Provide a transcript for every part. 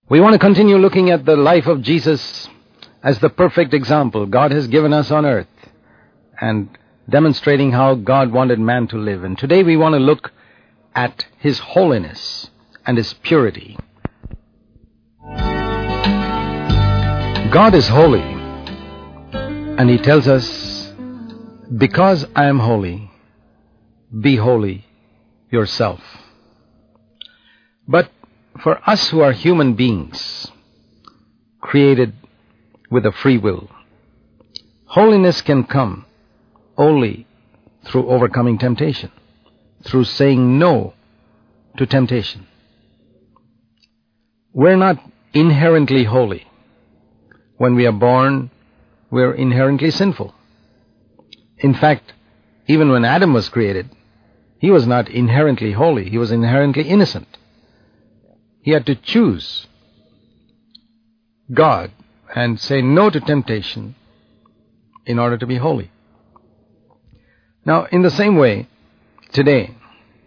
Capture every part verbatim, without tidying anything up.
We want to continue looking at the life of Jesus as the perfect example God has given us on earth and demonstrating how God wanted man to live. And today we want to look at His holiness and His purity. God is holy, and He tells us, because I am holy, be holy yourself. But for us who are human beings, created with a free will, holiness can come only through overcoming temptation, through saying no to temptation. We're not inherently holy. When we are born, we're inherently sinful. In fact, even when Adam was created, he was not inherently holy. He was inherently innocent. He had to choose God and say no to temptation in order to be holy. Now, in the same way, today,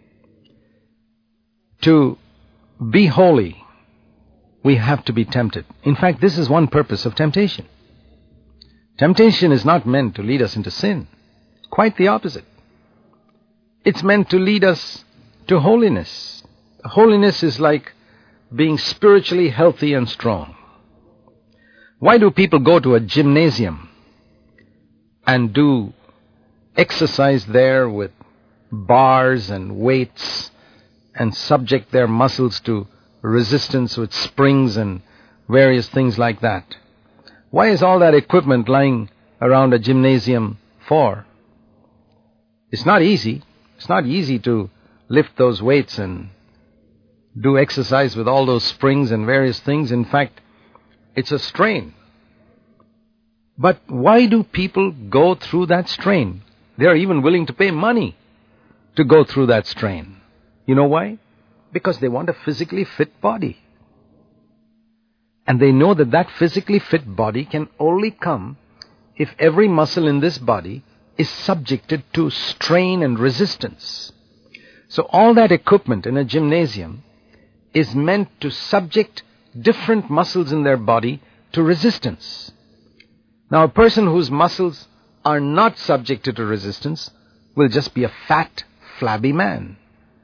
to be holy, we have to be tempted. In fact, this is one purpose of temptation. Temptation is not meant to lead us into sin. Quite the opposite. It's meant to lead us to holiness. Holiness is like being spiritually healthy and strong. Why do people go to a gymnasium and do exercise there with bars and weights and subject their muscles to resistance with springs and various things like that? Why is all that equipment lying around a gymnasium for? It's not easy. It's not easy to lift those weights and do exercise with all those springs and various things. In fact, it's a strain. But why do people go through that strain? They are even willing to pay money to go through that strain. You know why? Because they want a physically fit body. And they know that that physically fit body can only come if every muscle in this body is subjected to strain and resistance. So all that equipment in a gymnasium is meant to subject different muscles in their body to resistance. Now, a person whose muscles are not subjected to resistance will just be a fat, flabby man.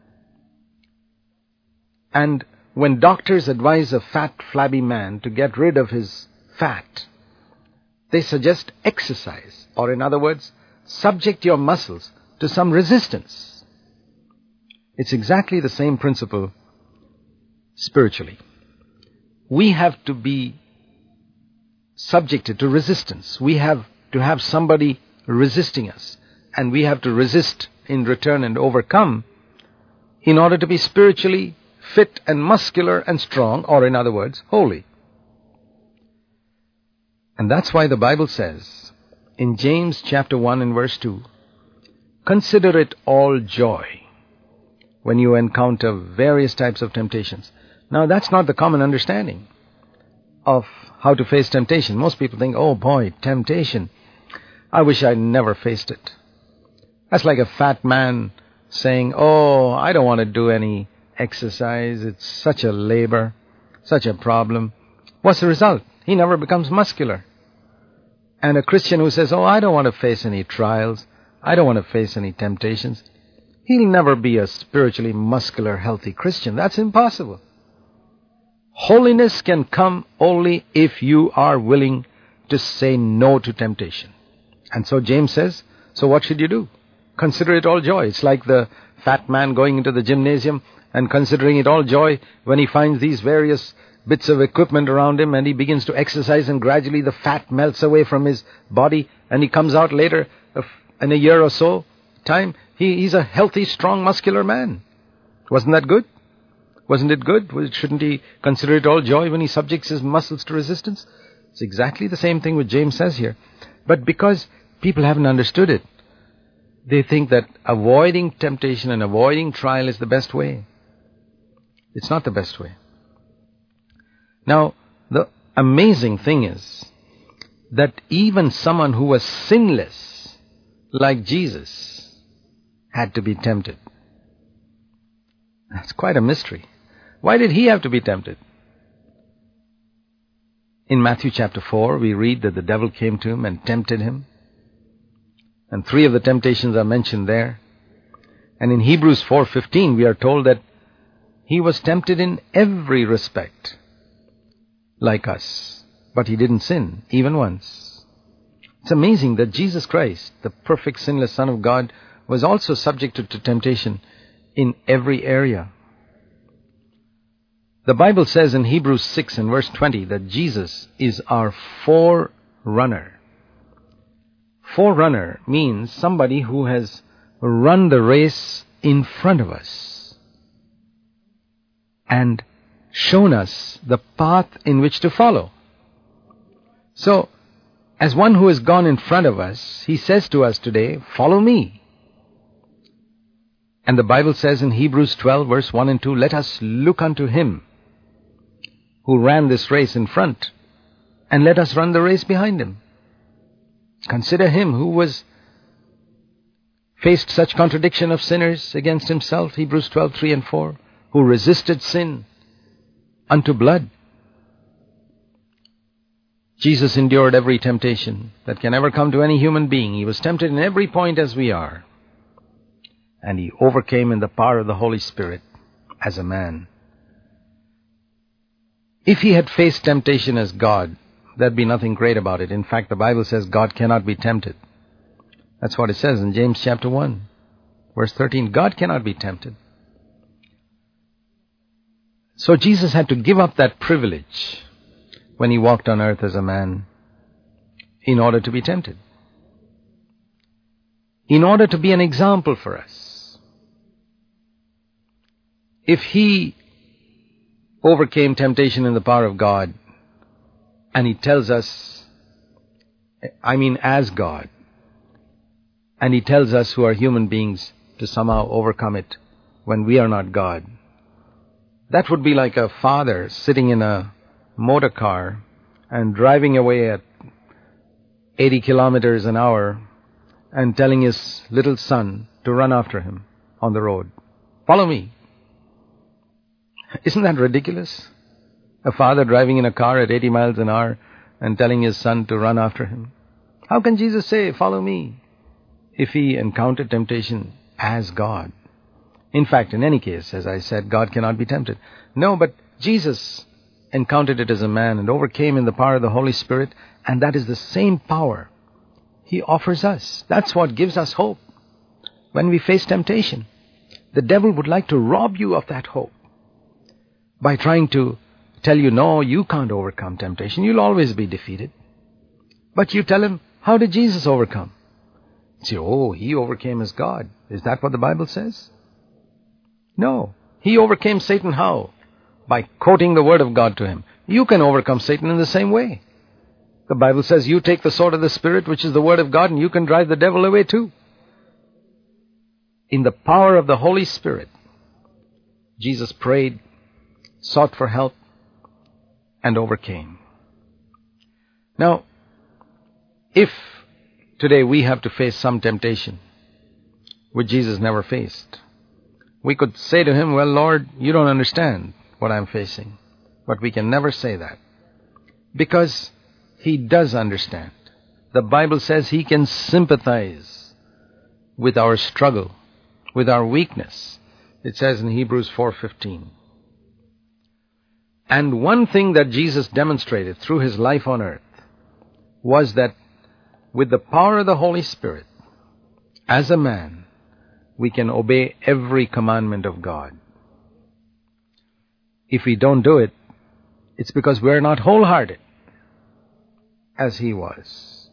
And when doctors advise a fat, flabby man to get rid of his fat, they suggest exercise, or in other words, subject your muscles to some resistance. It's exactly the same principle spiritually. We have to be subjected to resistance. We have to have somebody resisting us, and we have to resist in return and overcome in order to be spiritually fit and muscular and strong, or in other words, holy. And that's why the Bible says in James chapter one and verse two, consider it all joy when you encounter various types of temptations. Now, that's not the common understanding of how to face temptation. Most people think, oh boy, temptation. I wish I'd never faced it. That's like a fat man saying, oh, I don't want to do any exercise. It's such a labor, such a problem. What's the result? He never becomes muscular. And a Christian who says, oh, I don't want to face any trials, I don't want to face any temptations, he'll never be a spiritually muscular, healthy Christian. That's impossible. Holiness can come only if you are willing to say no to temptation. And so James says, so what should you do? Consider it all joy. It's like the fat man going into the gymnasium and considering it all joy when he finds these various bits of equipment around him and he begins to exercise, and gradually the fat melts away from his body and he comes out later in a year or so time, he, he's a healthy, strong, muscular man. Wasn't that good? Wasn't it good? Well, shouldn't he consider it all joy when he subjects his muscles to resistance? It's exactly the same thing what James says here. But because people haven't understood it, they think that avoiding temptation and avoiding trial is the best way. It's not the best way. Now, the amazing thing is that even someone who was sinless, like Jesus, had to be tempted. That's quite a mystery. Why did he have to be tempted? In Matthew chapter four, we read that the devil came to him and tempted him. And three of the temptations are mentioned there. And in Hebrews four fifteen, we are told that he was tempted in every respect, like us. But he didn't sin, even once. It's amazing that Jesus Christ, the perfect sinless Son of God, was also subjected to temptation in every area. The Bible says in Hebrews six and verse twenty that Jesus is our forerunner. Forerunner means somebody who has run the race in front of us and shown us the path in which to follow. So, as one who has gone in front of us, he says to us today, follow me. And the Bible says in Hebrews twelve verse one and two, let us look unto him who ran this race in front, and let us run the race behind him. Consider him who was faced such contradiction of sinners against himself, Hebrews twelve three and four, who resisted sin unto blood. Jesus endured every temptation that can ever come to any human being. He was tempted in every point as we are. And he overcame in the power of the Holy Spirit as a man. If he had faced temptation as God, there'd be nothing great about it. In fact, the Bible says God cannot be tempted. That's what it says in James chapter one, verse thirteen. God cannot be tempted. So Jesus had to give up that privilege when he walked on earth as a man in order to be tempted, in order to be an example for us. If he overcame temptation in the power of God, and he tells us, I mean as God, and he tells us who are human beings to somehow overcome it when we are not God, that would be like a father sitting in a motor car and driving away at eighty kilometers an hour and telling his little son to run after him on the road. Follow me. Isn't that ridiculous? A father driving in a car at eighty miles an hour and telling his son to run after him. How can Jesus say, follow me, if he encountered temptation as God? In fact, in any case, as I said, God cannot be tempted. No, but Jesus encountered it as a man and overcame in the power of the Holy Spirit, and that is the same power he offers us. That's what gives us hope when we face temptation. The devil would like to rob you of that hope by trying to tell you, no, you can't overcome temptation. You'll always be defeated. But you tell him, how did Jesus overcome? You say, oh, he overcame as God. Is that what the Bible says? No. He overcame Satan how? By quoting the word of God to him. You can overcome Satan in the same way. The Bible says you take the sword of the Spirit, which is the word of God, and you can drive the devil away too. In the power of the Holy Spirit, Jesus prayed, sought for help, and overcame. Now, if today we have to face some temptation which Jesus never faced, we could say to him, well, Lord, you don't understand what I'm facing. But we can never say that, because he does understand. The Bible says he can sympathize with our struggle, with our weakness. It says in Hebrews four fifteen. And one thing that Jesus demonstrated through his life on earth was that with the power of the Holy Spirit, as a man, we can obey every commandment of God. If we don't do it, it's because we're not wholehearted as he was.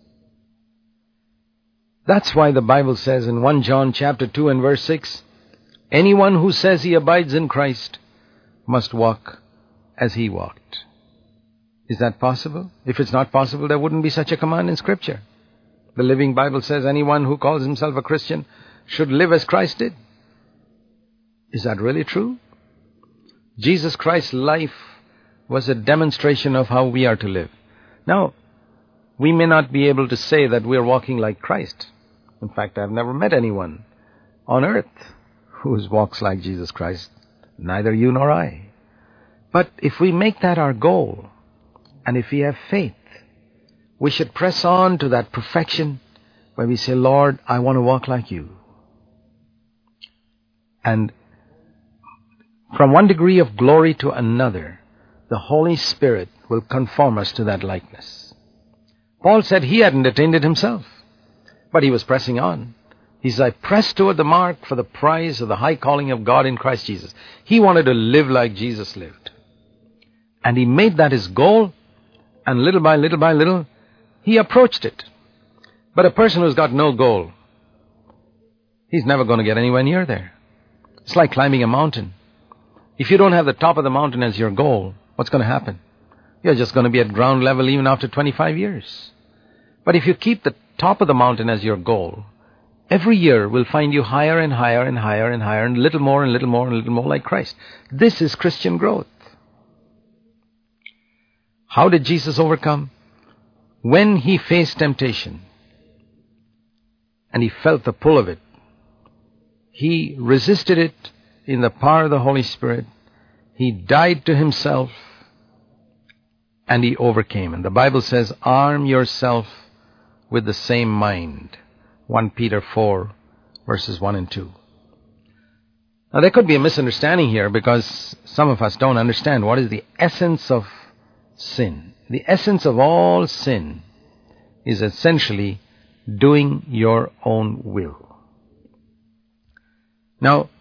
That's why the Bible says in First John chapter two and verse six, anyone who says he abides in Christ must walk as he walked. Is that possible? If it's not possible, there wouldn't be such a command in Scripture. The Living Bible says anyone who calls himself a Christian should live as Christ did. Is that really true? Jesus Christ's life was a demonstration of how we are to live. Now, we may not be able to say that we are walking like Christ. In fact, I've never met anyone on earth who walks like Jesus Christ, neither you nor I. But if we make that our goal, And if we have faith, we should press on to that perfection where we say, Lord, I want to walk like you. And from one degree of glory to another, the Holy Spirit will conform us to that likeness. Paul said he hadn't attained it himself, but he was pressing on. He said, I press toward the mark for the prize of the high calling of God in Christ Jesus. He wanted to live like Jesus lived. And he made that his goal, and little by little by little, he approached it. But a person who's got no goal, he's never going to get anywhere near there. It's like climbing a mountain. If you don't have the top of the mountain as your goal, what's going to happen? You're just going to be at ground level even after twenty-five years. But if you keep the top of the mountain as your goal, every year will find you higher and higher and higher and higher and a little more and little more and little more like Christ. This is Christian growth. How did Jesus overcome? When he faced temptation and he felt the pull of it, he resisted it in the power of the Holy Spirit. He died to himself and he overcame. And the Bible says, arm yourself with the same mind. First Peter four, verses one and two. Now there could be a misunderstanding here because some of us don't understand what is the essence of sin. The essence of all sin is essentially doing your own will. Now,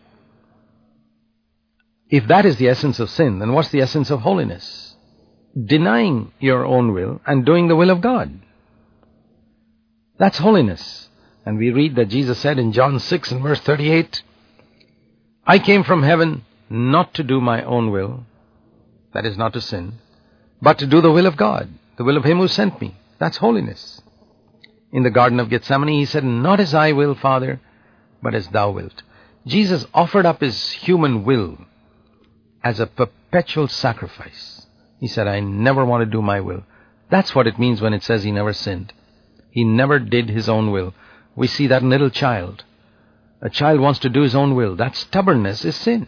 if that is the essence of sin, then what's the essence of holiness? Denying your own will and doing the will of God. That's holiness. And we read that Jesus said in John six and verse thirty-eight, I came from heaven not to do my own will, that is not to sin, but to do the will of God, the will of him who sent me. That's holiness. In the Garden of Gethsemane, he said, not as I will, Father, but as thou wilt. Jesus offered up his human will as a perpetual sacrifice. He said, I never want to do my will. That's what it means when it says he never sinned. He never did his own will. We see that in a little child. A child wants to do his own will. That stubbornness is sin.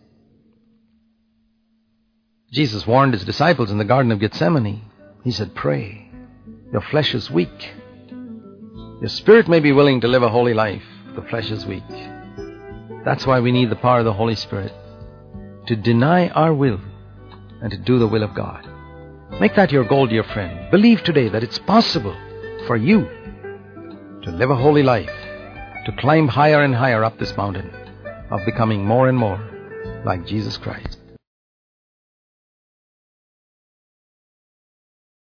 Jesus warned his disciples in the Garden of Gethsemane. He said, pray. Your flesh is weak. Your spirit may be willing to live a holy life. The flesh is weak. That's why we need the power of the Holy Spirit to deny our will and to do the will of God. Make that your goal, dear friend. Believe today that it's possible for you to live a holy life, to climb higher and higher up this mountain of becoming more and more like Jesus Christ.